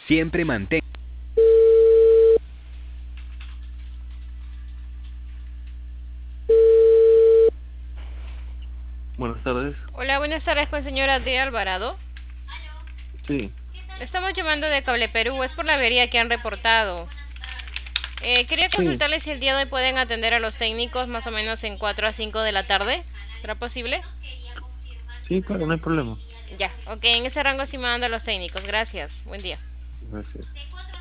Siempre mantén. Buenas tardes. Hola, buenas tardes con señora D. Alvarado. Sí, Estamos llamando de Cable Perú, es por la avería que han reportado. Quería sí, consultarles si el día de hoy pueden atender a los técnicos más o menos en 4 a 5 de la tarde. ¿Será posible? sí, claro, no hay problema. Ya, ok, en ese rango sí me mando a los técnicos. Gracias, buen día. Gracias.